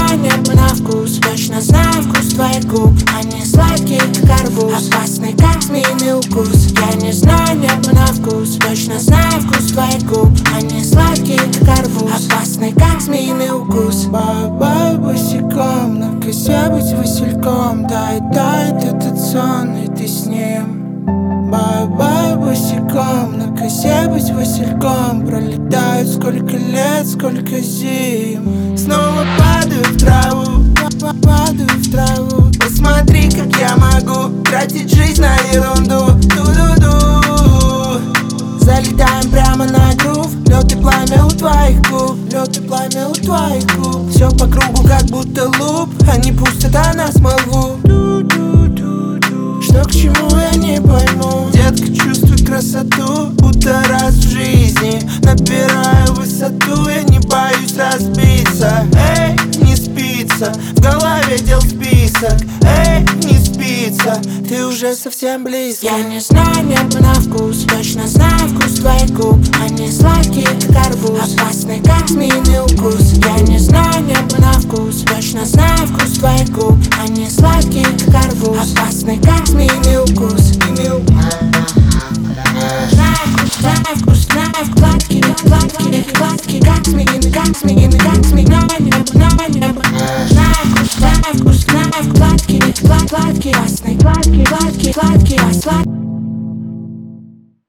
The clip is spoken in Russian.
знаю небо на вкус, точно знаю вкус твоих губ. Они сладкие, как арбуз, опасный, как змеиный укус. Я не знаю небо на вкус, точно знаю вкус твоих губ. Они сладкие, как арбуз, опасный, как змеиный укус. Бай-бай босиком, на косе быть васильком. Дай этот сон, и ты с ним. Бай-бай босиком, на косе быть васильком. Пролетают сколько лет, сколько зим. Снова падаю в траву, падаю в траву. Посмотри, как я могу тратить жизнь на ерунду. Ду-ду-ду. Залетаем прямо на грув. Лед и пламя у твоих губ, лед и пламя у твоих губ. Все по кругу, как будто луп. Они пустят, а нас молву. Что к чему, я не пойму. Детка, чувствуй красоту, будто раз в жизни. Набираю высоту, я не боюсь разбиться. Эй, не спится, в голове дел список. Эй, не спится, ты уже совсем близко. Я не знаю небо на вкус, точно знаю вкус твоих губ. Они сладкие, как арбуз, опасный, как змеиный укус. Я не знаю небо на вкус, точно знаю вкус твоих губ. Они сладкие, как арбуз, опасный, как змеиный укус. Знаю вкус, гладкий, гладкий, гладкий, как змеиный, как змеиный, как змеиный. Небо. Знаю вкус, гладкий, гладкий, гладкий, гладкий, гладкий, гладкий, гладкий.